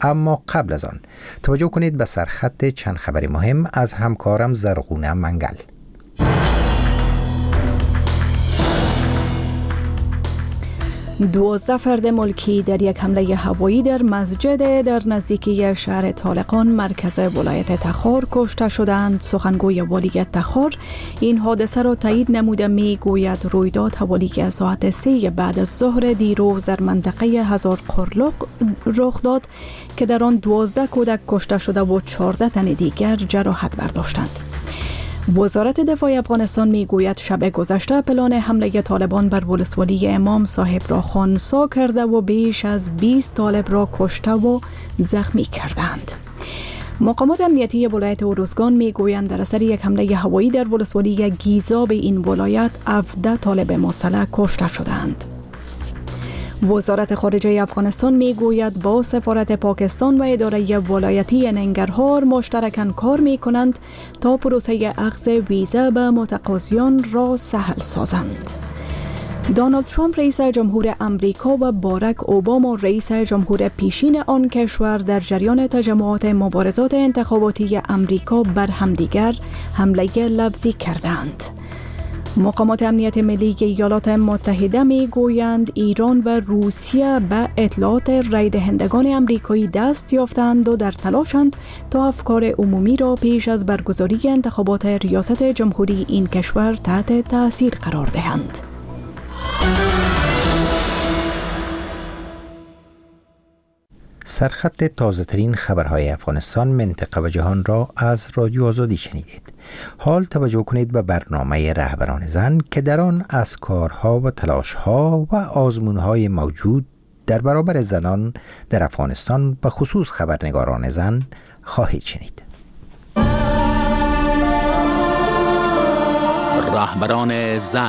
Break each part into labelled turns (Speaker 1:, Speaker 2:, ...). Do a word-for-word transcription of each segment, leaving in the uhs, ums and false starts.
Speaker 1: اما قبل از آن توجه کنید به سرخط چند خبر مهم از همکارم زرغونه منگل.
Speaker 2: دوازده فرد ملکی در یک حمله هوایی در مسجد در نزدیکی شهر طالقان مرکز ولایت تخار کشته شدند. سخنگوی والیت تخار این حادثه را تایید نموده می گوید رویداد حوالی ساعت سه بعد از ظهر دیروز در منطقه هزار قرلق رخ داد که در آن دوازده کودک کشته شده و چهارده تن دیگر جراحت برداشتند. وزارت دفاع افغانستان میگوید شب گذشته پلان حمله طالبان بر ولسوالی امام صاحب را خنثی کرده و بیش از بیست طالب را کشته و زخمی کردند. مقامات امنیتی ولایت اروزگان میگویند در اثر یک حمله هوایی در ولسوالی گیزاب این ولایت هفده طالب مسلح کشته شدند. وزارت خارجه افغانستان میگوید با سفارت پاکستان و اداره ولایتی ننگرهار مشترکاً کار میکنند تا پروسه اخذ ویزا به متقاضیان را سهل سازند. دونالد ترامپ رئیس جمهور امریکا و باراک اوباما رئیس جمهور پیشین آن کشور در جریان تجمعات مبارزات انتخاباتی امریکا بر همدیگر حمله لفظی کردند. مقامات امنیت ملی ایالات متحده می گویند ایران و روسیه به اطلاعات رای دهندگان امریکایی دست یافتند و در تلاشند تا افکار عمومی را پیش از برگزاری انتخابات ریاست جمهوری این کشور تحت تاثیر قرار دهند.
Speaker 1: سرخط تازه‌ترین خبرهای افغانستان، منطقه و جهان را از رادیو آزادی شنیدید. حال توجه کنید به برنامه رهبران زن که در آن از کارها و تلاشها و آزمونهای موجود در برابر زنان در افغانستان به خصوص خبرنگاران زن خواهید شنید.
Speaker 3: رهبران زن.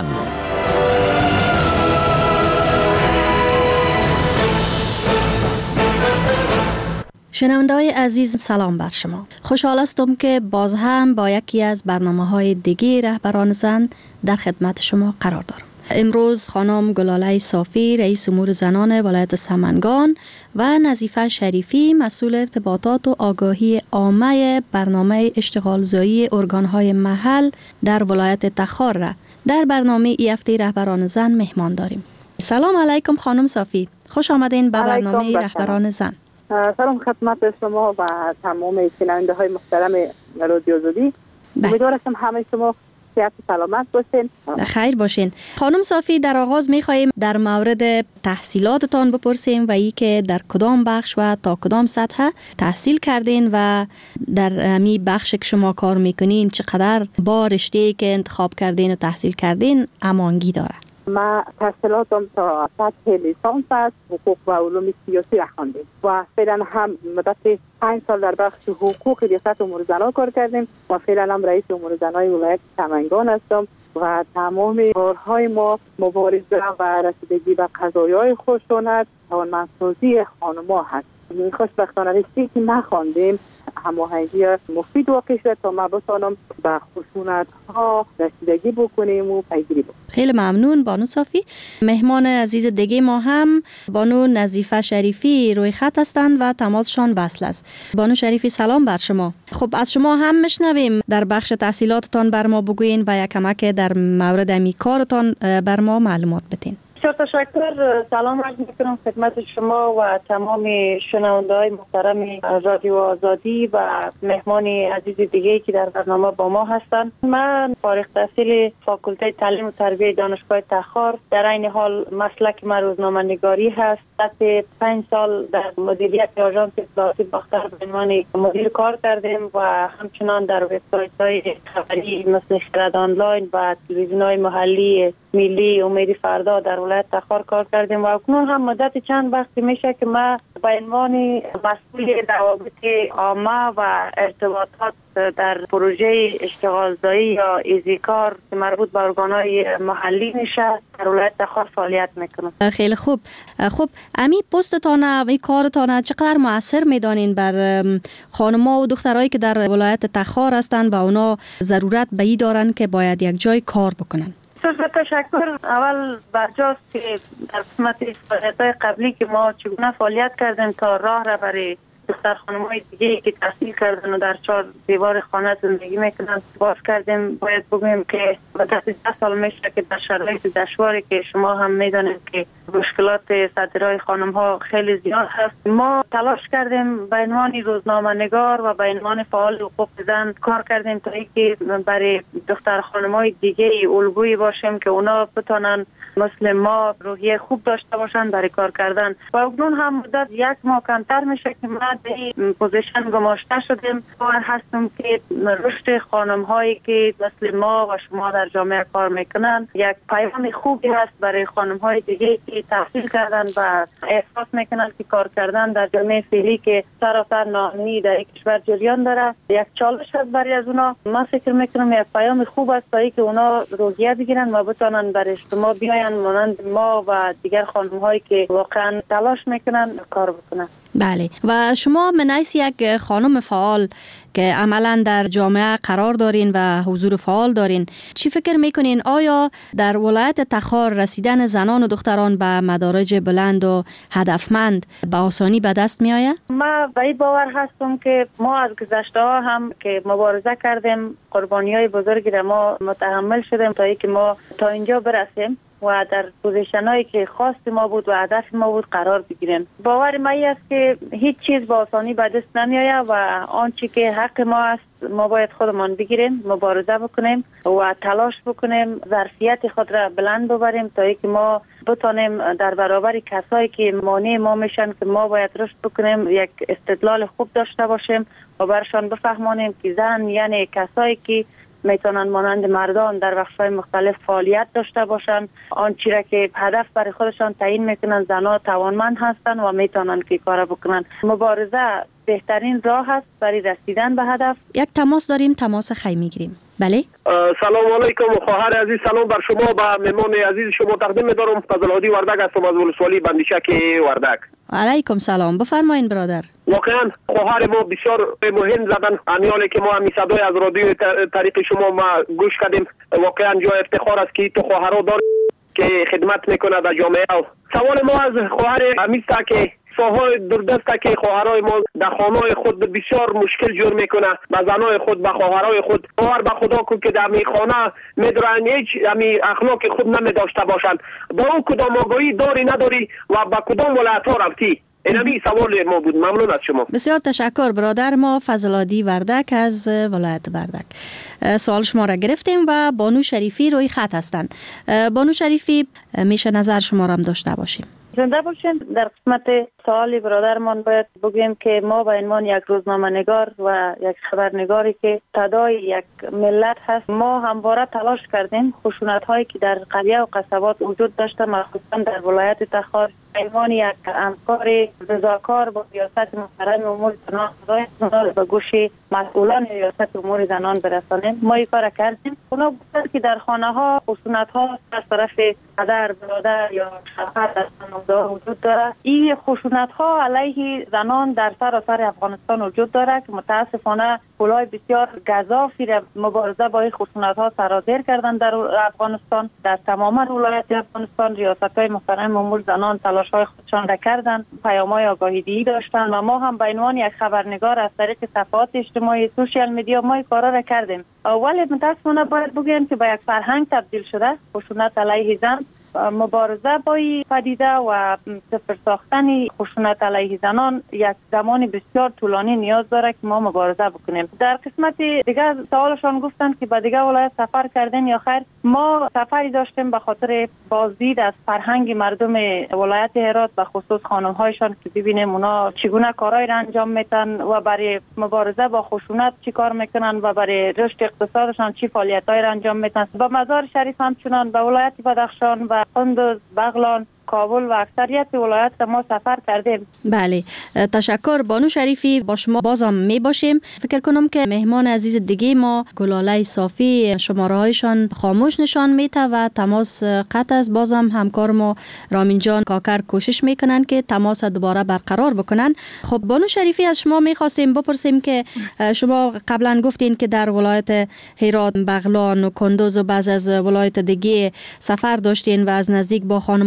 Speaker 4: شنونده‌های عزیز، سلام بر شما. خوشحال هستم که باز هم با یکی از برنامه‌های دیگه رهبران زن در خدمت شما قرار دارم. امروز خانم گلاله صافی رئیس امور زنان ولایت سمنگان و نظیفه شریفی مسئول ارتباطات و آگاهی عامه برنامه اشتغالزایی ارگان‌های محل در ولایت تخار را در برنامه ای هفته رهبران زن مهمان داریم. سلام علیکم خانم صافی، خوش آمدین به برنامه رهبران زن.
Speaker 5: سلام خدمت شما و تمام شنونده های محترم رادیو آزادی. امیدوارم همه شما صحت و سلامت باشین.
Speaker 4: خیر باشین. خانم صافی، در آغاز می‌خواهیم در مورد تحصیلاتتان بپرسیم و ای که در کدام بخش و تا کدام سطح تحصیل کردین و در می بخش که شما کار میکنین چقدر با رشته‌ای که انتخاب کردین و تحصیل کردین امانگی داره.
Speaker 5: ما تحصیلاتم تا سطح لیسانس است، حقوق و علوم سیاسی را خواندیم و فعلا هم مدت پنج سال در بخش حقوق ریاست امور زنان کار کردیم و فعلا هم رئیس امور زنان ولایت سمنگان هستم و تمام کارهای ما مبارزه و رسیدگی به قضایای خشونت توانمندسازی خانم‌ها هست. خوشبختانه رشته‌ای که نخواندیم هماهنگی مفید واقع شد تا ما بتانم به خشونت ها رسیدگی بکنیم و پیگیری بکنیم.
Speaker 4: خیلی ممنون بانو صافی. مهمان عزیز دیگه ما هم بانو نظیفه شریفی روی خط هستند و تماسشان وصل است. بانو شریفی سلام بر شما. خب از شما هم میشنویم در بخش تحصیلاتتان بر ما بگوین و یک کمک در مورد امی کارتان بر ما معلومات بدین.
Speaker 5: تشکر. سلام عرض میکنم خدمت شما و تمام شنونده های محترم رادیو آزادی و مهمان عزیز دیگه که در برنامه با ما هستند. من فارغ التحصیل فاکولته تعلیم و تربیت دانشگاه تخار، در این حال مسلک من روزنامه‌نگاری هست. بعد پنج سال در مدیریت آژانس اطلاعاتی باختر به عنوان مدیر کار کردیم و همچنان در وبسایت‌های خبری مثل خرد آنلاین و تلویزیون‌های محلی ملی امید فردا در ولایت تخار کار کردیم و اکنون هم مدت چند وقتی میشه که ما به عنوان مسئول روابط عامه و ارتباطات در پروژه اشتغالزایی یا ایزیکار که مربوط به ارگان‌های محلی میشه در ولایت تخار فعالیت میکنم.
Speaker 4: خیلی خوب. خب امی پستتان و این کارتان چقدر مؤثر میدانین بر خانم‌ها و دخترایی که در ولایت تخار هستند و اونا ضرورت به این دارن که باید یک جای کار بکنن؟
Speaker 5: تشکر. اول برجاست که در قسمت فعالیت‌های قبلی که ما چگونه فعالیت کردیم تا راه را برای دختر خانم‌های دیگه که تحصیل کردن و در چهار دیوار خانه زندگی میکنن باز کردیم. باید بگویم که بعد ده سال میشه که در شرایط دشواری که شما هم میدونید که مشکلات صدرای خانم‌ها خیلی زیاد هست، ما تلاش کردیم به عنوان روزنامه‌نگار و به عنوان فعال حقوق زن کار کردیم تا اینکه برای دختر خانم‌های دیگه الگویی باشیم که اونا بتونن مثل ما روحیه خوب داشته باشن برای کار کردن. و اکنون هم مدت یک ماه کمتر میشه که ما در این پوزیشن گماشته شدیم. باور هستم که رشد خانم‌هایی که مثل ما و شما در جامعه کار میکنن یک پیام خوبی هست برای خانم‌های دیگه که تحصیل کردن و احساس میکنن که کار کردن در جامعه فعلی که سراسر ناامنی در کشور جریان داره یک چالش هست برای از اونا. من فکر میکنم یک پیام خوب است برای که اونا روحیه بگیرن و بتونن برای اجتماع بیاین مانند ما و دیگر خانم‌هایی که واقعا تلاش میکنن کار بکنن.
Speaker 4: بله. و شما من حیث یک خانم فعال که عملا در جامعه قرار دارین و حضور فعال دارین، چی فکر میکنین آیا در ولایت تخار رسیدن زنان و دختران به مدارج بلند و هدفمند به آسانی به دست می آید؟
Speaker 5: ما به این باور هستم که ما از گذشته ها هم که مبارزه کردیم، قربانی های بزرگی را ما متحمل شدیم تا اینکه ما تا اینجا برسیم و در پوزیشن هایی که خواست ما بود و هدف ما بود قرار بگیریم. باور ما است که هیچ چیز با آسانی به دست نمی آید و آنچه که حق ما است ما باید خودمان بگیریم، مبارزه بکنیم و تلاش بکنیم، ظرفیت خود را بلند ببریم تا اینکه ما بتونیم در برابر کسایی که مانع ما میشن که ما باید رشد بکنیم یک استدلال خوب داشته باشیم و برشان بفهمانیم که زن یعنی کسایی که میتونن مانند مردان در بخش‌های مختلف فعالیت داشته باشن. آنچه را که هدف برای خودشان تعیین میکنن زنها توانمند هستن و میتونن که کار بکنن. مبارزه بهترین راه است برای رسیدن به هدف.
Speaker 4: یک تماس داریم، تماس خی میگیریم. بله.
Speaker 6: سلام علیکم خواهر عزیز، سلام بر شما و مهمان عزیز شما تقدیم می‌دارم. فضل هادی وردک هستم از ولسوالی بندیشک وردک.
Speaker 4: علیکم سلام، بفرمایید برادر.
Speaker 6: واقعا خواهر ما بسیار مهم زدن امیالی که ما همی صدای از رادیو طریق شما ما گوش کردیم. واقعا جای افتخار است که تو خواهرها داریم که خدمت میکنه در جامعه. سوال ما از خواهر امیستا که ساهای دوردست که خواهرای ما در خانه‌های خود بسیار مشکل جور میکنه، با زنای خود با خواهرای خود باور به خدا کو که در می خانه میدرن هیچ امی اخلاق خوب نمیداشته باشند. با اون کدام آگاهی داری نداری و با کدام ولایت‌ها رفتی؟ اینمی سوال ما بود. ممنون از شما.
Speaker 4: بسیار تشکر برادر ما فضل هادی وردک از ولایت وردک. سوال شما را گرفتیم و بانو شریفی روی خط هستند. بانو شریفی میشه نظر شما را هم داشته باشیم.
Speaker 5: زنده باشین. در قسمت سوالی برادرمان باید بگیم که ما به عنوان یک روزنامه نگار و یک خبرنگاری که صدای یک ملت هست، ما همواره تلاش کردیم خشونت هایی که در قریه و قصبات وجود داشته مخصوصا در ولایت تخار به عنوان یک همکار رضاکار با ریاست محترم امور زنان به گوش مسئولان ریاست امور زنان برسانیم. ما این کار کردیم. اونا گفتن که در خانه ها خشونت ها از طرف پدر، برادر یا شوهر در خانواده وجود داره. این خشونت ها علیه زنان در سراسر افغانستان وجود داره که متاسفانه پولای بسیار گزافی را مبارزه با این خشونت ها سرازیر کردن در افغانستان. در تمام ولایت افغانستان ریاست‌های محترم امور زنان تلاش های خودشان را کردن، پیام‌های آگاهی‌دهی داشتن و ما هم به عنوان یک خبرنگار از طریق صفحات اجتماعی سوشال میدیا ما این کارا را کردیم. ولی متاسفانه باید بگویم که به یک فرهنگ تبدیل شده خشونت علیه زن. مبارزه با این پدیده و صفر ساختن خشونت علیه زنان یک زمان بسیار طولانی نیاز داره که ما مبارزه بکنیم. در قسمت دیگه سوالشان گفتن که به دیگه ولایت سفر کردن یا خیر. ما سفری داشتیم به خاطر بازدید از فرهنگ مردم ولایت هرات به خصوص خانم‌هایشان که ببینیم اونا چگونه کارهای را انجام میتن و برای مبارزه با خشونت چی کار میکنن و برای رشد اقتصادشان چی فعالیت‌های را انجام میتن. به مزار شریف همچنان به ولایت بدخشان و قندوز، بغلان، کابل و اکثریت ولایت ما سفر کردیم.
Speaker 4: بله، تشکر بانو شریفی. با شما بازم می باشیم. فکر کنم که مهمان عزیز دیگه ما گلاله صافی شماره هایشان خاموش نشان میته و تماس قطع است. بازم همکار ما رامین جان کاکر کوشش میکنن که تماس دوباره برقرار بکنن. خب بانو شریفی از شما میخواستیم بپرسیم که شما قبلا گفتین که در ولایت هرات، بغلان و کندوز و بعض از ولایت دیگه سفر داشتین و از نزدیک با خانم‌ها دید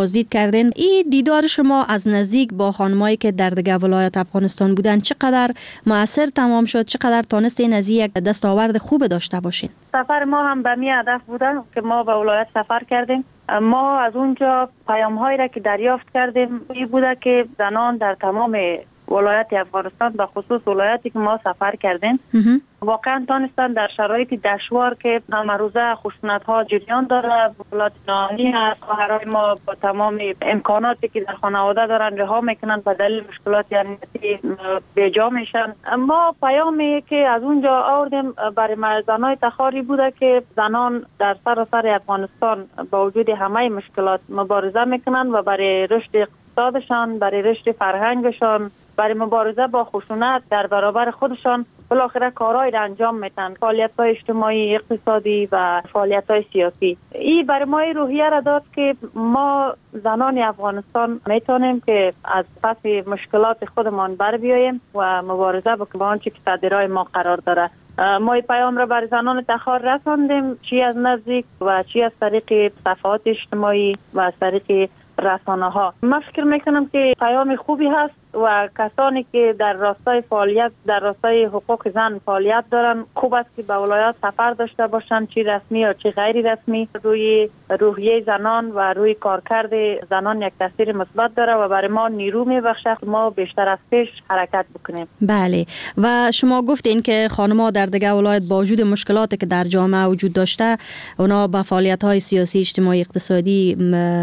Speaker 4: بازدید کردین. این دیدار شما از نزدیک با خانمایی که در دیگه ولایت افغانستان بودن چقدر مؤثر تمام شد؟ چقدر تانستین از یک دستاورد خوب داشته باشین؟
Speaker 5: سفر ما هم به می هدف بوده که ما به ولایت سفر کردیم. ما از اونجا پیام هایی را که دریافت کردیم این بوده که زنان در تمام ولایت افغانستان به خصوص ولایتی که ما سفر کردیم واقعا تانستن در شرایط دشوار که همه روزه خشونت ها جریان داره، مشکلات نهانی هست، خواهرای ما با تمام امکاناتی که در خانواده دارن رها میکنن به دلیل مشکلات یعنی بیجا میشن. ما پیامی که از اونجا آوردیم برای زنای تخاری بوده که زنان در سراسر افغانستان با وجود همه مشکلات مبارزه میکنن و برای رشد اقتصادشان، برای رشد فرهنگشان، برای مبارزه با خشونت در برابر خودشان بالاخره کارهایی را انجام میدن، فعالیت‌های اجتماعی، اقتصادی و فعالیت‌های سیاسی. این برای ما روحیه را داد که ما زنان افغانستان میتونیم که از پس مشکلات خودمان بر بیاییم و مبارزه با آنچه که تدبیرهای ما قرار داره. ما این پیام را بر زنان تخار رساندیم، چی از نزدیک و چی از طریق صفحات اجتماعی و از طریق رسانه ها. من فکر میکنم که پیام خوبی هست و کسانی که در راستای فعالیت در راستای حقوق زن فعالیت دارن خوب است که به ولایات سفر داشته باشن، چی رسمی یا چی غیر رسمی. روی روحیه زنان و روی کارکرد زنان یک تاثیر مثبت داره و برای ما نیرو میبخشه ما بیشتر از پیش حرکت بکنیم.
Speaker 4: بله، و شما گفتین که خانم‌ها در دیگه ولایت با وجود مشکلاتی که در جامعه وجود داشته اونا با فعالیت‌های سیاسی، اجتماعی، اقتصادی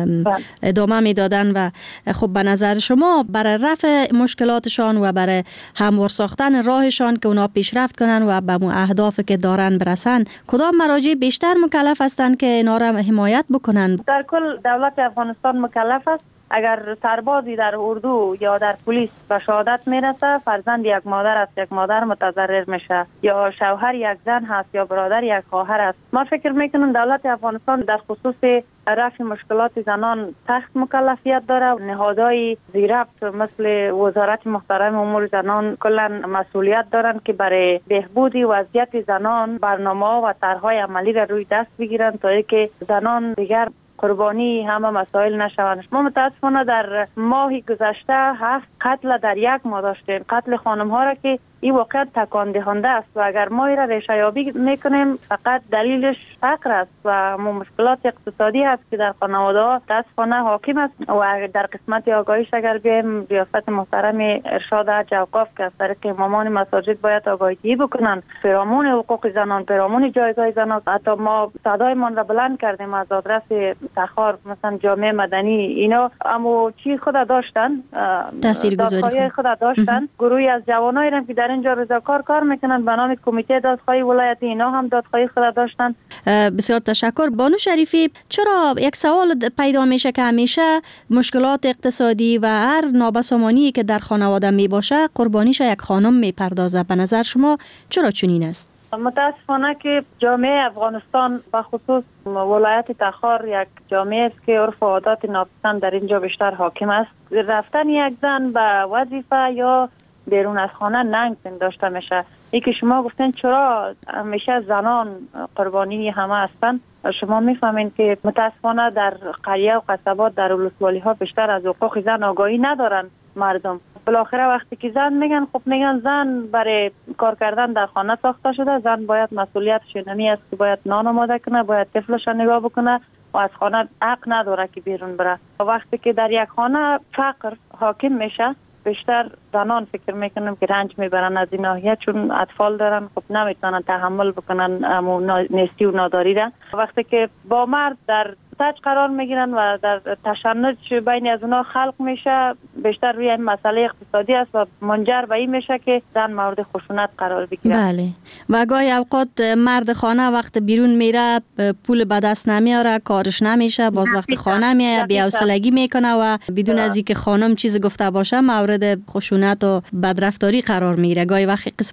Speaker 4: ادامه میدادن و خب به نظر شما برای رفع مشکلاتشان و برای هموار ساختن راهشان که اونا پیشرفت کنن و به اون اهدافی که دارن برسن کدام مراجع بیشتر مکلف هستند که اینا را حمایت بکنن؟
Speaker 5: در کل دولت افغانستان مکلف است. اگر سربازی در اردو یا در پلیس به شهادت میرسه فرزند یک مادر است، یک مادر متضرر میشه، یا شوهر یک زن هست یا برادر یک خواهر است. ما فکر میکنم دولت افغانستان در خصوص رفع مشکلات زنان سخت مکلفیت داره. نهادهای زیربط مثل وزارت محترم امور زنان کلا مسئولیت دارن که برای بهبودی وضعیت زنان برنامه و طرحهای عملی را روی دست بگیرن تا اینکه زنان دیگر قربانی همه مسائل نشوند. ما متاسفانه در ماه گذشته هفت قتل در یک ماه داشتیم، قتل خانم ها را که این واقعا تکان دهنده است و اگر ما این را ریشه یابی میکنیم فقط دلیلش فقر است و مشکلات اقتصادی است که در خانواده ها متاسفانه حاکم است. و در قسمت آگاهیش اگر بیایم ریاست محترم ارشاد حج اوقاف که از طریق امامان مساجد باید آگاهی بکنن پیرامون حقوق زنان، پیرامون جایگاه زنان. حتی ما صدایمان را بلند کردیم از آدرس تخار مثلا جامعه مدنی اینا اما چی خود داشتن
Speaker 4: تاثیرگذاری
Speaker 5: خود داشتن گروهی از جوانایی هم که در اینجا روزگار کار میکنن به نام کمیته دادخواهی ولایتی اینا هم دادخواهی خود داشتن.
Speaker 4: بسیار تشکر. بانو شریفی، چرا یک سوال پیدا میشه که همیشه مشکلات اقتصادی و هر نابسامانی که در خانواده می باشه قربانیش یک خانم میپردازه؟ به نظر شما چرا چنین است؟
Speaker 5: متاسفانه که جامعه افغانستان و خصوص ولایت تخار یک جامعه است که عرف و عادات ناپسند در اینجا بیشتر حاکم است. رفتن یک زن به وظیفه یا بیرون از خانه ننگ پنداشته میشه. ای که شما گفتین چرا همیشه زنان قربانی همه هستن، شما میفهمین که متاسفانه در قریه و قصبات در ولسوالی ها بیشتر از حقوق زن آگاهی ندارن مردم. بالاخره وقتی که زن میگن خب میگن زن برای کار کردن در خانه ساخته شده، زن باید مسئولیت شنمی است که باید نان آماده کنه، باید طفلش نگاه بکنه و از خانه حق نداره که بیرون بره. وقتی که در یک خانه فقر حاکم میشه بیشتر زنان فکر میکنم که رنج میبرن از این ناحیه، چون اطفال دارن خب نمیتونن تحمل بکنن امو نیستی و ناداری را. وقتی که با مرد در تاج قرار میگیرن و در تشنج بین از اونها خلق میشه بیشتر روی این مسئله اقتصادی است و منجر به این میشه که زن مورد خشونت قرار بگیره.
Speaker 4: بله، و گاهی اوقات مرد خانه وقت بیرون میره پول به دست نمیاره، کارش نمیشه، باز وقت خانه میاد بی‌حوصلگی میکنه و بدون از اینکه خانم چیز گفته باشه مورد خشونت و بدرفتاری قرار میگیره. گاهی وقت قسمم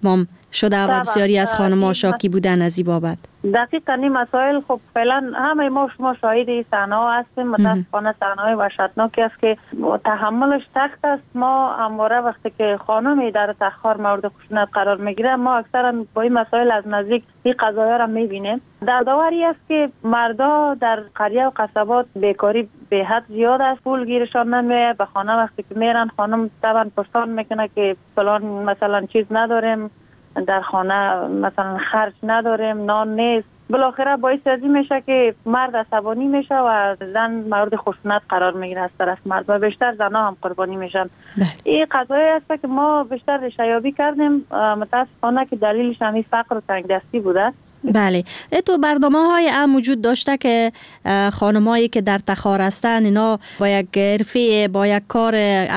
Speaker 4: شده و بسیاری از خانم‌ها شاکی بودن از این بابت.
Speaker 5: دقیقاً این مسائل خب فعلا همه ما شما شاهد این صحنه‌ها هستیم. متاسفانه صحنه‌های وحشتناکی است که تحملش سخت است. ما همواره وقتی که خانمی در تخار مورد خشونت قرار میگیره ما اکثرا با این مسائل از نزدیک این قضایا را میبینیم. دردآوری است که مردا در قریه و قصبات بیکاری به حد زیاد است، پول گیرشان نمیاد. به خانه وقتی که میرن خانم طبعا پرسان میکنه که فلان مثلا چیز نداریم در خانه، مثلا خرج نداریم، نان نیست. بالاخره باعث از این میشه که مرد عصبانی میشه و زن مورد خشونت قرار میگیره از طرف مرد و بیشتر زنها هم قربانی میشن. این قضایی است که ما بیشتر ریشه‌یابی کردیم، متاسفانه که دلیلش همین فقر و تنگدستی بوده.
Speaker 4: بله، تو برنامه های هم وجود داشته که خانمایی که در تخار هستن اینا با یک حرفه، با یک کار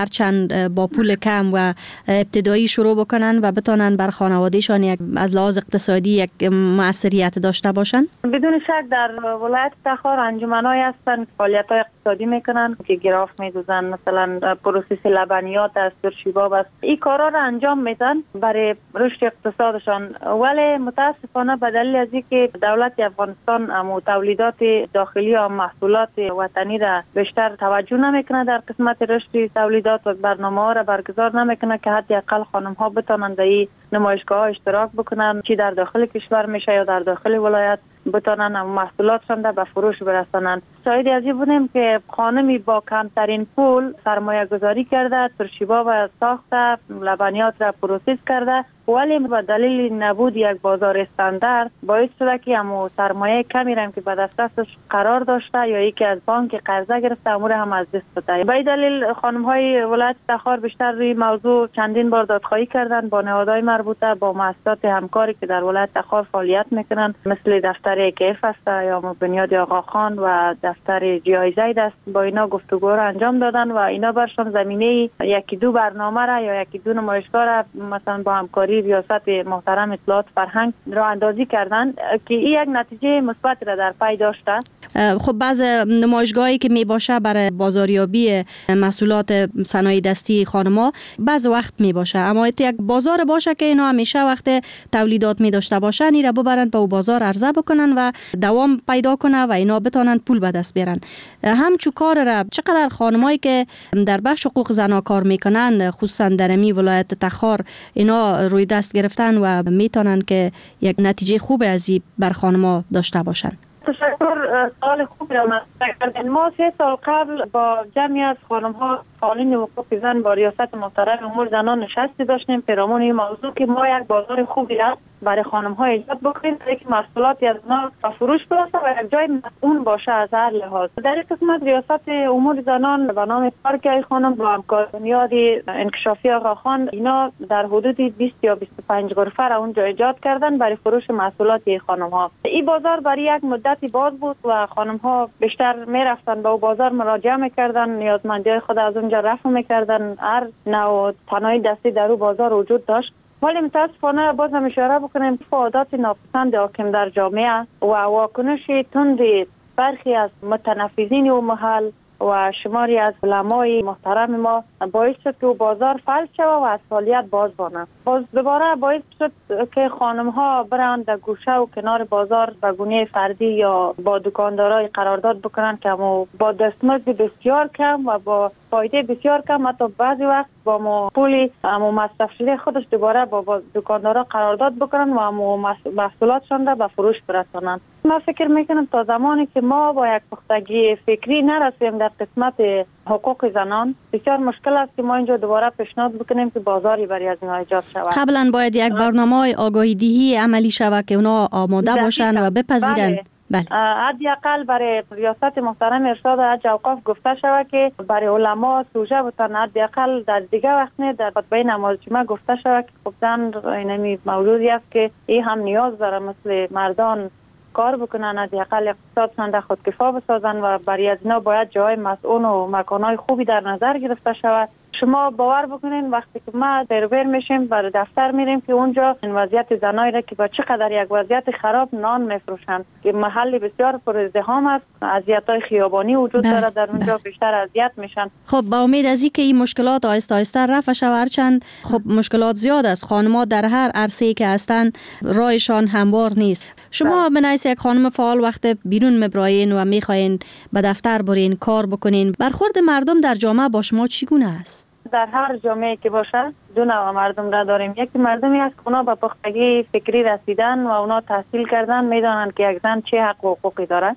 Speaker 4: هرچند با پول کم و ابتدایی شروع بکنن و بتونن بر خانوادهشان یک از لحاظ اقتصادی یک مؤثریت داشته باشن؟ بدون
Speaker 5: شک در ولایت تخار انجمن‌هایی هستن که فعالیت‌های اقتصادی میکنن که گراف میدوزن، مثلا پروسس لبنیات است، ترشیباب است. این کارا را انجام میدن برای رشد اقتصادشان، ولی متاسفانه به دلیل از اینکه دولت افغانستان امو تولیدات داخلی و محصولات وطنی را بیشتر توجه نمیکنه در قسمت رشد تولیدات و برنامه‌ها را برگزار نمیکنه که حداقل خانم‌ها بتونن در این نمایشگاه‌ها اشتراک بکنن، چی در داخل کشور میشه یا در داخل ولایت، بتونن محصولاتشان را به فروش برسانن. شاهد از این بودیم که خانمی با کمترین پول سرمایه گذاری کرده، ترشیبا و ساخته، لبنیات را پروسس کرده، ولی به دلیل نبود یک بازار استاندارد باعث شده که همو سرمایه کمی را که به دسترسش قرار داشته یا یکی از بانک قرضه گرفته امور هم از دست بده. به دلیل خانم‌های ولایت تخار بیشتر روی موضوع چندین بار دادخواهی کردند با نهادهای مربوطه، با مؤسسات همکاری که در ولایت تخار فعالیت میکنند، مثل دفتر کیف است یا بنیاد آقاخان و دفتر جی زید است. با اینا گفتگو را انجام دادن و اینا برشان زمینه یکی دو برنامه را یا یکی دو نمایشگاه را مثلا با همکاری ریاست محترم اطلاعات فرهنگ را اندازی کردن که این یک نتیجه مثبت را در پی داشته.
Speaker 4: خب بعض نمایشگاهی که می باشه برای بازاریابی محصولات صنایع دستی خانم‌ها بعض وقت می باشه، اما تو یک بازار باشه که اینا همیشه وقت تولیدات می داشته باشن، این را ببرن به بازار عرضه بکنن و دوام پیدا کنه و اینا بتونن پول به دست بیارن. همچو کار را چقدر خانمایی که در بخش حقوق زنا کار میکنن خصوصا در می ولایت تخار اینا روی دست گرفتن و میتونن که یک نتیجه خوب از این بر خانم‌ها داشته باشن؟
Speaker 5: تشکر، سوال خوبی را مطرح کردین. ما سه سال قبل با جمعی از خانم‌ها فعالین حقوق زن با ریاست محترم امور زنان نشستی داشتیم پیرامون این موضوع که ما یک بازار خوبی را برای خانم‌ها ایجاد بکنیم که محصولات از ما به فروش برسه و یک جای مسئول باشه از هر لحاظ. در این قسمت ریاست امور زنان به نام پارک خانم با همکاری بنیاد انکشافی آقاخان اینا در حدود بیست یا بیست و پنج غرفه را اونجا ایجاد کردن برای فروش محصولات خانم‌ها. این بازار برای یک مدتی باز بود و خانم‌ها بیشتر میرفتن به اون بازار مراجعه میکردن، نیازمندی‌های خود از اونجا رفع میکردن. هر نوع صنایع دستی در اون بازار وجود داشت. ولی متاسفانه باز هم اشاره بکنیم که عادات ناپسند حاکم در جامعه و واکنش تند برخی از متنفذین و محل و شماری از علمای محترم ما باعث شد که بازار فلج شود و از فعالیت باز بانه. باز دوباره باعث شد که خانم ها برند در گوشه و کنار بازار به گونه فردی یا با دکاندارای قرارداد بکنن که همو با دستمزد بسیار کم و با فایده بسیار کم، حتی بعضی وقت با ما پولی همو مصرف شده خودش دوباره با, با دکاندارا قرارداد بکنن و همو محصولاتشان را به فروش برسانن. من فکر میکنم تا زمانی که ما با یک پختگی فکری نرسیم در قسمت حقوق زنان بسیار مشکل است که ما اینجا دوباره پیشنهاد بکنیم که بازاری برای از اینا ایجاد شود.
Speaker 4: قبلا باید یک برنامه آگاهی دهی عملی شود که اونا آماده باشن و بپذیرن.
Speaker 5: بله. حداقل برای ریاست محترم ارشاد حج اوقاف گفته شود که برای علما سوژه بتن، حداقل در دیگه وقت نه در خطبه نماز جمعه گفته شود که خب زن اینمی موجودی است که این هم نیاز داره مثل مردان کار بکنن، حداقل اقتصادشان را خودکفا بسازن و برای از اینا باید جای مسئول و مکانهای خوبی در نظر گرفته شود. شما باور بکنین وقتی که ما دربر میشیم برای دفتر میریم که اونجا این وضعیت زنایی را که با چقدر یک وضعیت خراب نان میفروشند که محل بسیار پر ازدحام است، اذیت‌های خیابانی وجود داره در اونجا، بیشتر اذیت میشن.
Speaker 4: خب با امید از اینکه این مشکلات آهسته آهسته رفع شود، هرچند خب مشکلات زیاد است، خانم‌ها در هر عرصه‌ای که هستند راهشان هموار نیست. شما به نفس یک خانم فعال وقت بیرون میبراین و میخواین به دفتر برین کار بکنین، برخورد مردم در جامعه با شما چگونه است؟
Speaker 5: در هر جامعه که باشه دو نوع مردم را داریم. یکی مردمی است که اونا به پختگی فکری رسیدن و اونا تحصیل کردن، میدانند که یک زن چه حق و حقوقی داره.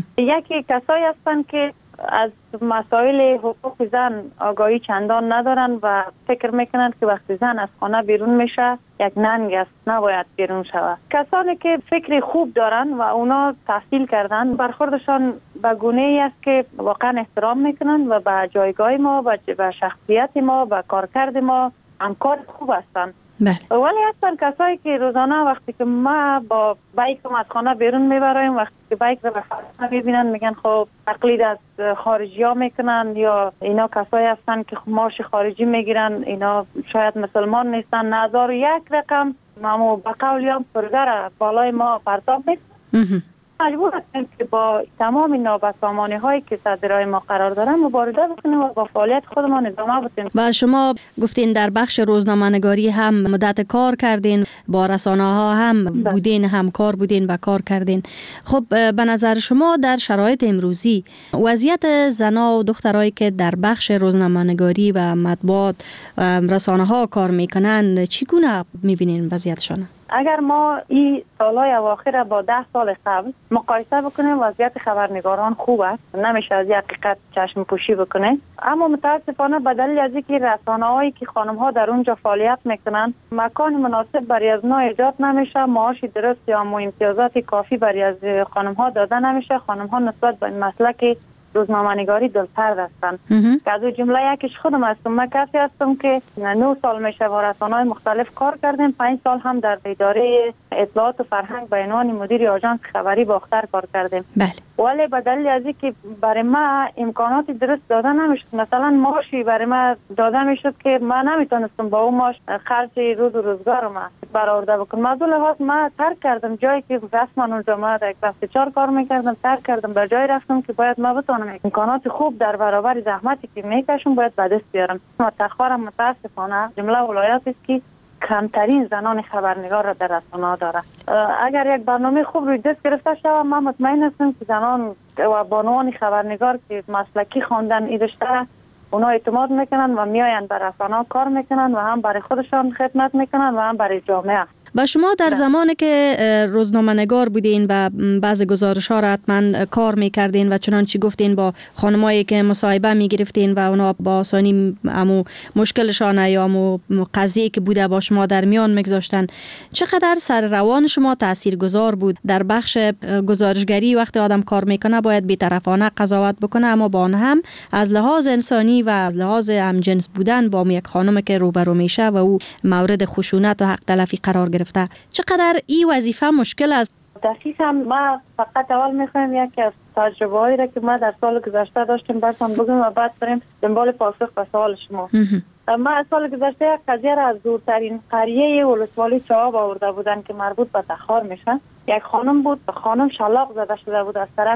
Speaker 5: یکی کسایی هستند که از مسائل حقوق زن آگاهی چندان ندارن و فکر میکنند که وقتی زن از خانه بیرون میشه یک ننگ است، نباید بیرون شود. کسانی که فکری خوب دارن و اونا تحصیل کردن، برخوردشان به گونه‌ای است که واقعا احترام میکنن و به جایگاه ما، به شخصیت ما، به کارکرد ما همکار خوب هستن.
Speaker 4: بله.
Speaker 5: ولی هستن کسایی که روزانه وقتی که ما با بایکم از خانه بیرون میبرایم، وقتی که بایک رو به خانه ببینن میگن خب تقلید از خارجی ها میکنن، یا اینا کسایی هستن که معاش خارجی میگیرن، اینا شاید مسلمان نیستن، نظر یک رقم ما با قولی هم پرگر بالای ما پرتاب میکنن. مجبور هستیم که با تمام نابسامانی هایی که صدرهای ما قرار دارن مبارزه بکنیم و با فعالیت خودمان ادامه بدیم.
Speaker 4: و شما گفتین در بخش روزنامه‌نگاری هم مدت کار کردین، با رسانه ها هم بودین، همکار بودین و کار کردین. خب به نظر شما در شرایط امروزی وضعیت زنا و دخترایی که در بخش روزنامه‌نگاری و مطبوعات رسانه ها کار میکنن چگونه میبینین وضعیتشان؟
Speaker 5: اگر ما این سالهای اواخر با ده سال قبل مقایسه بکنیم، وضعیت خبرنگاران خوب است، نمیشه از این حقیقت چشم پوشی بکنه. اما متاسفانه به دلیل از اینکه رسانه‌هایی که خانم‌ها در اونجا فعالیت میکنن مکان مناسب برای از نو ایجاد نمیشه، معاش درست یا امتیازات کافی برای از خانم‌ها داده نمیشه، خانم‌ها نسبت به این مسلک روزنامه‌نگاری دلسرد هستند. که از اون جمله یکیش خودم هستم. من کسی هستم که نه سال میشه با رسانه‌های مختلف کار کردم، پنج سال هم در اداره اطلاعات و فرهنگ به عنوان مدیر آژانس خبری باختر کار کردم.
Speaker 4: بله.
Speaker 5: ولی به دلیل از اینکه برای ما امکانات درست داده نمیشد، مثلا معاشی برای ما داده میشد که من نمیتونستم با اون معاش خرج روز و روزگار ما برآورده بکنم. از اون لحاظ ما ترک کردم جایی که رسما اونجا ما در یک دسته چهار کار میکردم، ترک کردم، به جای رفتم که باید ما بتونم امکانات خوب در برابر زحمتی که میکشم باید به دست بیارم. ما تخارم متاسفانه جمله ولایت است که کمترین زنان خبرنگار را در رسانه‌ها داره. اگر یک برنامه خوب روی دست گرفته شود، من مطمئن هستم که زنان و بانوان خبرنگار که مسلکی خواندن ایدشتره، اونا اعتماد میکنن و میآیند بر رسانه‌ها کار میکنن و هم برای خودشان خدمت میکنن و هم برای جامعه.
Speaker 4: و شما در زمانی که روزنامه‌نگار بودین و بعض گزارش‌ها را حتما کار می‌کردین و چنانچه گفتین با خانمایی که مصاحبه می‌گرفتین و اونا با آسانی امو مشکلشان یا امو قضیه که بوده با شما در میان می‌گذاشتن، چقدر سر روان شما تاثیرگذار بود؟ در بخش گزارشگری وقتی آدم کار میکنه باید بی‌طرفانه قضاوت بکنه، اما با آن هم از لحاظ انسانی و از لحاظ همجنس بودن با یک خانم که روبرو میشه و او مورد خشونت و حق تلفی قرار گرفته، چقدر این وظیفه مشکل است؟
Speaker 5: دقیقاً ما فقط اول میخوایم یکی از تجربه هایی را که ما در سال گذشته داشتیم براتون بگم و بعد بریم دنبال پاسخ به سوال شما. ما از سال گذشته یک قضیه را از دورترین قریه ولسوالی چواب آورده بودن که مربوط به تخار میشه. یک خانم بود، خانم شلاق زده شده بود از طرف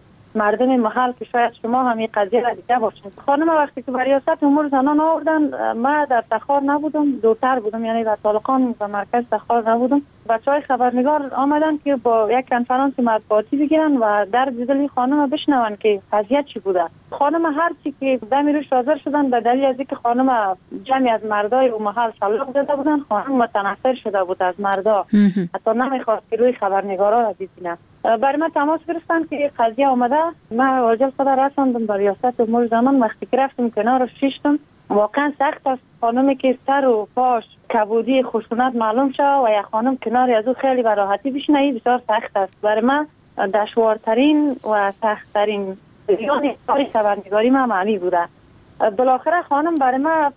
Speaker 5: مردم محل که شاید شما هم این قضیه را دیده باشین. خانم وقتی که برای ریاست امور زنان آوردن، ما در تخار نبودم، دورتر بودم، یعنی در طالقان و مرکز تخار نبودم. بچهای خبرنگار آمدن که با یک کنفرانس مطبوعاتی بگیرن و در دل خانم بشنون که قضیه چی بوده. خانم هر چی که دمی روش حاضر شدن به دلیل از اینکه خانم جمعی از مردای اون محل شلاق زده بودن، خانم متنفر شده بود از مردا، حتی نمیخواست که روی خبرنگارا را ببینه. برای من تماس گرفتن که قضیه آمده. من واجب خدا رساندم به ریاست امور زنان. وقتی که رفتم کنار شیشتم، واقعا سخت است خانمی که سر و پاش کبودی خشونت معلوم شد و یک خانم کناری از او خیلی به راحتی بشینه، این بسیار سخت است. برای من دشوارترین و سختترین جریان کاری خبرنگاری من معلی بوده. بالاخره خانم برای من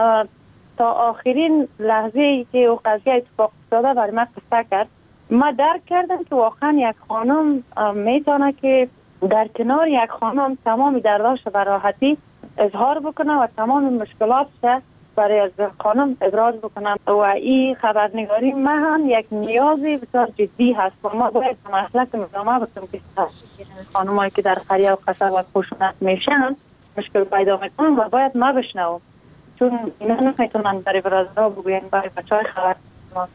Speaker 5: تا آخرین لحظه ای که او قضیه اتفاق افتاده برای من قصه کرد. ما درک کردم که واقعا یک خانم میتونه که در کنار یک خانم تمامی درداش و راحتی اظهار بکنم و تمام مشکلات برای از خانم ابراز بکنم و این خبرنگاری من هم یک نیازی بسیار جدی هست و ما باید مسئله ادامه بکنم که خانمایی که در قریه و قصر و خشونت میشن مشکل پیدا میکنن و باید ما بشنوم، چون اینا نمیتونن برای برازرها بگوین برای بچه های خبر ما.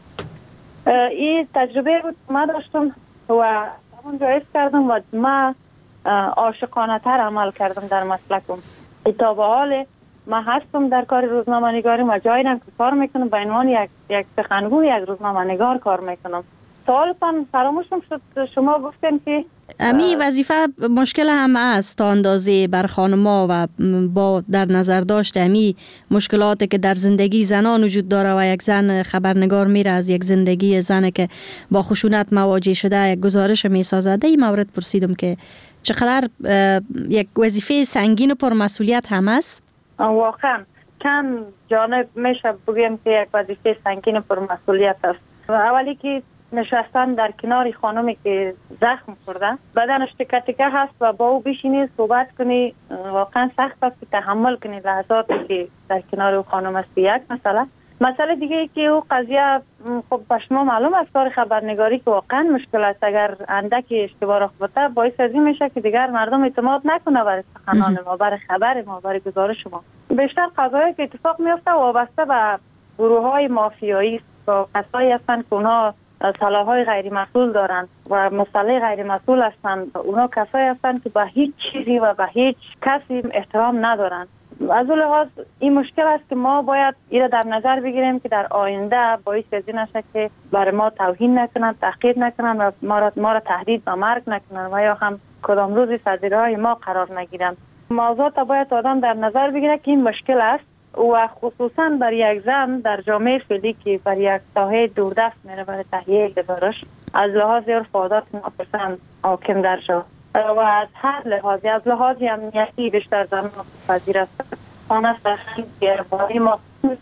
Speaker 5: این تجربه بود ما داشتم و همون جایز کردم و ما عاشقانه تر عمل کردم در مسلکم. تا به حال ما هستم در کار روزنامه نگاری و جایی که کار میکنم به عنوان یک یک سخنگوی یک روزنامه نگار کار میکنم. سوالتان فراموشم شد، شما گفتن که
Speaker 4: امی وظیفه مشکل هم است تا اندازه بر خانما و با در نظر داشت امی مشکلاتی که در زندگی زنان وجود داره و یک زن خبرنگار میره از یک زندگی زن که با خشونت مواجه شده یک گزارش میسازد. این مورد پرسیدم که چقدر یک وظیفه سنگین و پرمسئولیت هم است.
Speaker 5: واقعا چند جانب میشه بگیم که یک وظیفه سنگین و پرمسئولیت است. اولی که نشستن در کنار خانمی که زخم خورده، بدنش تکه تکه هست و با او بشینی صحبت کنی، واقعا سخت است که تحمل کنی لحظاتی که در کنار او خانم است. یک مسئله مسئله دیگه ای که او قضیه خب به شما معلوم است کار خبرنگاری که واقعا مشکل است. اگر اندکی اشتباه رخ بده باعث از این میشه که دیگر مردم اعتماد نکنه برای سخنان ما، برای خبر ما، برای گزارش ما. بیشتر قضایی که اتفاق میفته وابسته به گروه های مافیایی است و کسایی هستند که اونها سلاح‌های غیر مسئول دارند و مسلح غیر مسئول هستند. اونا کسایی هستند که به هیچ چیزی و به هیچ کسی احترام ندارند. از اون لحاظ این مشکل است که ما باید این را در نظر بگیریم که در آینده باعث از این نشه که برای ما توهین نکنند، تحقیر نکنند و ما را, ما را تهدید به مرگ نکنند و یا هم کدام روزی سرزیرهای ما قرار نگیرند. موضوعات باید آدم در نظر بگیره که این مشکل است و خصوصا برای یک زن در جامعه فعلی که برای یک ساحه دوردست میره برای تهیه گزارش از لحاظ عرف و عادات ناپسند حاکم در جا و از هر لحاظی، از لحاظ امنیتی بیشتر زنان پذیر است. آن است که باری ما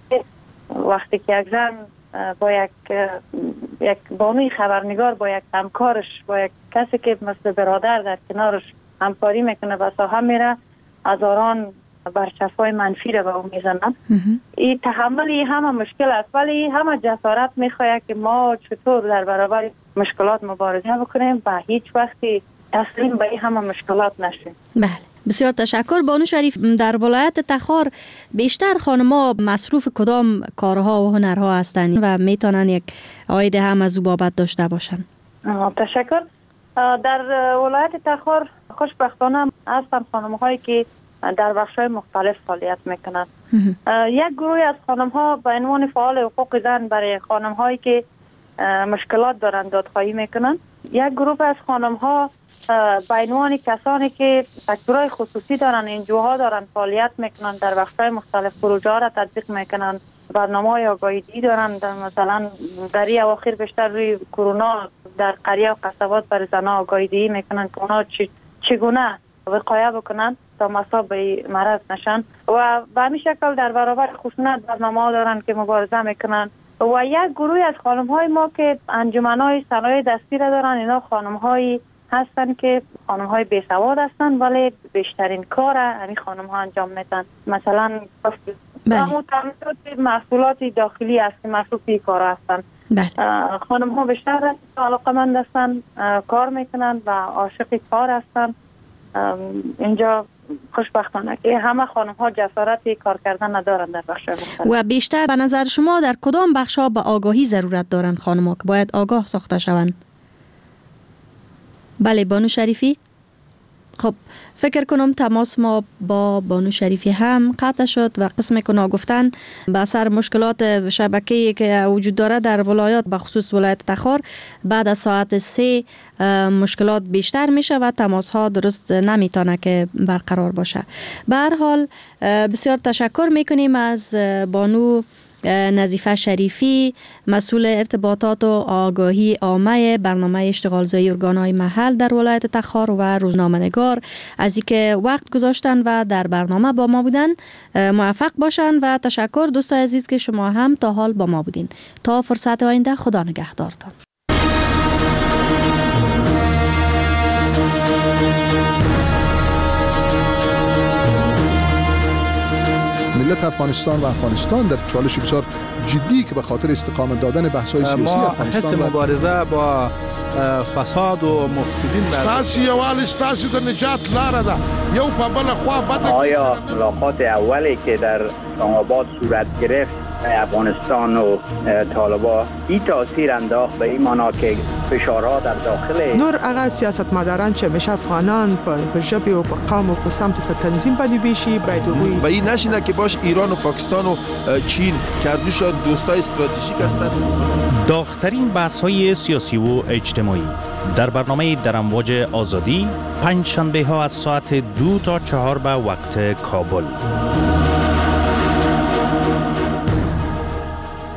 Speaker 5: وقتی که یک زن با یک یک بانوی خبرنگار با یک همکارش با یک کسی که مثل برادر در کنارش همکاری میکنه و ساحه میره هزاران برچسب‌های منفی را به اون میزنن. این تحملی همه مشکل است ولی همه جسارت میخواد که ما چطور در برابر مشکلات مبارزه بکنیم و هیچ وقتی تسلیم به این همه مشکلات نشیم.
Speaker 4: بله، بسیار تشکر. بانو شریف، در ولایت تخار بیشتر خانم‌ها مصروف کدام کارها و هنرها هستند و میتونن یک عاید هم از او بابت داشته باشند؟
Speaker 5: تشکر. در ولایت تخار خوشبختانه هستن خانم‌هایی که در بخش‌های مختلف فعالیت میکنند. یک گروه از خانم‌ها به عنوان فعال حقوق زن برای خانم‌هایی که مشکلات دارند دادخواهی میکنند. یک گروه از خانم‌ها به عنوان کسانی که سکتورهای خصوصی دارند، انجوها دارند، فعالیت میکنند، در بخش‌های مختلف پروژه‌ها را تطبیق میکنند، برنامه‌های آگاهی دارند. مثلا در این اواخر بیشتر روی کرونا در قریه و قصبات برای زنان آگاهی میکنند که اونا چگونه وقایه بکنند تا مصاب به مرض نشن و به همین شکل در برابر خشونت برنامه‌ها دارند که مبارزه میکنند. و یک گروه از خانم‌های ما که انجمن‌های صنایع دستی را دارند، اینا خانم‌هایی هستند که خانم‌های بی‌سواد هستند ولی بیشترین کار همین خانم‌ها انجام میدن. مثلا همون تامینات محصولات داخلی است که مصروف این کار هستند. خانم‌ها بیشتر علاقه‌مند هستند، کار میکنند و عاشق کار هستند. اینجا خوشبختانه که همه خانم‌ها جسارت کار کردن ندارند در بخش مختلف.
Speaker 4: و بیشتر به نظر شما در کدام بخش‌ها به آگاهی ضرورت دارند خانم‌ها که باید آگاه ساخته شوند؟ بله بانو شریفی. خب فکر کنم تماس ما با بانو شریفی هم قطع شد و قسم کنا گفتن به اثر مشکلات شبکه‌ای که وجود داره در ولایات به خصوص ولایت تخار بعد از ساعت سه مشکلات بیشتر میشه و تماس ها درست نمیتونه که برقرار باشه. به هر حال بسیار تشکر میکنیم از بانو نظیفه شریفی، مسئول ارتباطات و آگاهی عامه برنامه اشتغالزایی ارگان‌های محل در ولایت تخار و روزنامه‌نگار، از اینکه وقت گذاشتن و در برنامه با ما بودن. موفق باشن و تشکر دوستان عزیز که شما هم تا حال با ما بودین. تا فرصت آینده، خدا نگهدارتان.
Speaker 7: ملت افغانستان و افغانستان در چالش بسیار جدی که به خاطر استقامت دادن بحث‌های سیاسی افغانستان
Speaker 8: حس مبارزه با فساد و مفسدین
Speaker 9: ستاسي یوال ستاسي د نجات لاره ده یو په بل خوا بده.
Speaker 10: آیا ملاقات اولی که در اسلام‌آباد صورت گرفت افغانستان و طالبان این تاثیر انداخت به این معنا که فشارها در داخل
Speaker 11: نور هغه سیاستمداران چې همیشه افغانان په ژبه او په قوم او په سمت په تنظیم باندې بیشي باید وي
Speaker 9: و این نشینه که باش ایران و پاکستان و چین کردوشان دوستای استراتژیک هستند.
Speaker 3: داغ‌ترین بحث‌های سیاسی و اجتماعی در برنامه در امواج آزادی پنج شنبه ها از ساعت دو تا چهار به وقت کابل.